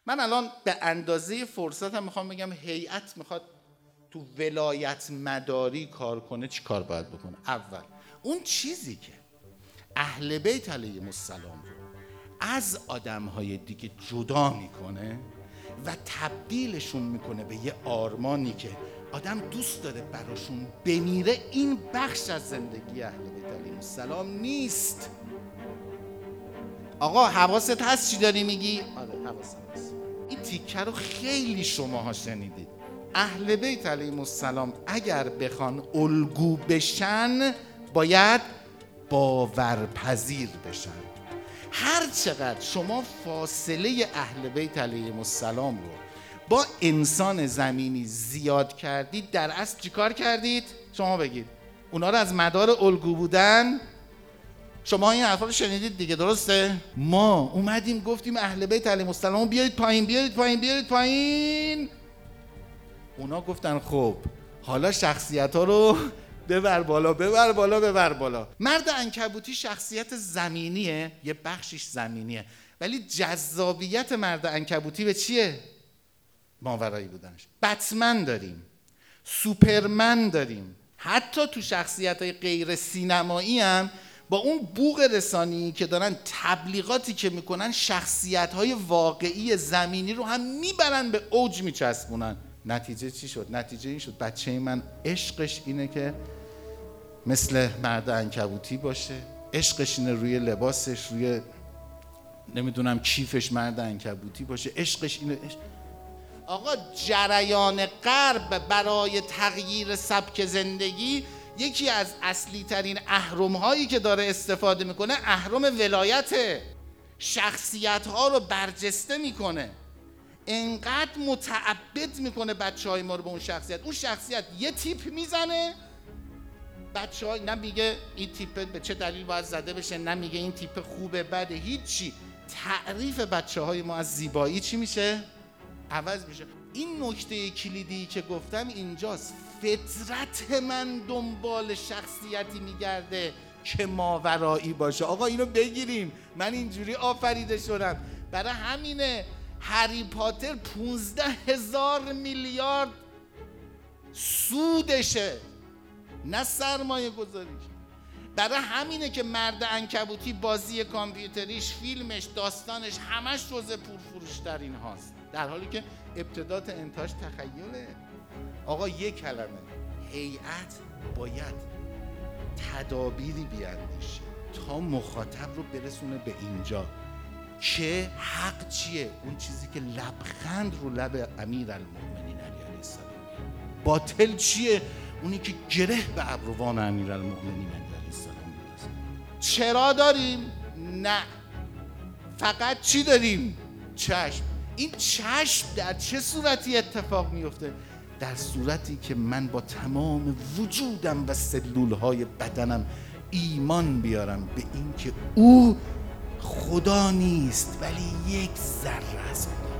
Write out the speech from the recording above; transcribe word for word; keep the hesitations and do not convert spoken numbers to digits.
من الان به اندازه فرصتم میخوام بگم هیئت میخواد تو ولایت مداری کار کنه چی کار باید بکنه. اول اون چیزی که اهل بیت علیهم السلام رو از آدمهای دیگه جدا میکنه و تبدیلشون میکنه به یه آرمانی که آدم دوست داره براشون بمیره، این بخش از زندگی اهل بیت علیهم السلام نیست. آقا حواست هست چی داری میگی؟ آره حواسم هست. این تیکه رو خیلی شماها شنیدید. اهل بیت علیهم السلام اگر بخوان الگو بشن باید باورپذیر بشن. هر چقدر شما فاصله اهل بیت علیهم السلام رو با انسان زمینی زیاد کردید، در اصل چی کار کردید؟ شما بگید. اونا رو از مدار الگو بودن، شما این حرفا رو شنیدید دیگه، درسته؟ ما اومدیم گفتیم اهل بیت علیهم السلام بیارید پایین بیارید پایین بیارید پایین. اونا گفتن خب حالا شخصیت ها رو ببر بالا ببر بالا ببر بالا. مرد عنکبوتی شخصیت زمینیه، یه بخشش زمینیه، ولی جذابیت مرد عنکبوتی به چیه؟ ماورایی بودنش. بتمن داریم، سوپرمن داریم، حتی تو شخصیت‌های غیر سینمایی هم با اون بوق رسانی که دارن، تبلیغاتی که میکنن، شخصیت‌های واقعی زمینی رو هم میبرن به اوج میچسبونن. نتیجه چی شد؟ نتیجه این شد بچه من عشقش اینه که مثل مرد عنکبوتی باشه، عشقش اینه روی لباسش، روی نمیدونم کیفش مرد عنکبوتی باشه، عشقش اینه عشق. آقا جریان غرب برای تغییر سبک زندگی یکی از اصلی ترین اهرم هایی که داره استفاده میکنه اهرم ولایته. شخصیت ها رو برجسته میکنه، انقدر متعبد میکنه بچه های ما رو به اون شخصیت. اون شخصیت یه تیپ میزنه، بچه های نه میگه این تیپ به چه دلیل باید زده بشه، نه میگه این تیپ خوبه بده، هیچی. تعریف بچه های ما از زیبایی چی میشه؟ عوض میشه. این نکته کلیدی که گفتم اینجاست. فطرت من دنبال شخصیتی میگرده که ماورایی باشه. آقا اینو بگیریم، من اینجوری آفریده شدم. برای همینه هری پاتر پونزده هزار میلیارد سودشه، نه سرمایه گذاریش. برای همینه که مرد عنکبوتی بازی کامپیوتریش، فیلمش، داستانش همش جزء پرفروش ترین هاست، در حالی که ابتدا تا انتهاش تخیله. آقا یک کلمه، هیئت باید تدابیری بیاندیشه تا مخاطب رو برسونه به اینجا که حق چیه، اون چیزی که لبخند رو لب امیرالمؤمنین علیه السلام. باطل چیه، اونی که گره به ابروان امیرالمؤمنین علیه السلام می‌رسه. چرا داریم؟ نه، فقط چی داریم؟ چشم. این چشم در چه صورتی اتفاق میفته؟ در صورتی که من با تمام وجودم و سلولهای بدنم ایمان بیارم به این که او خدا نیست ولی یک ذره از خدا.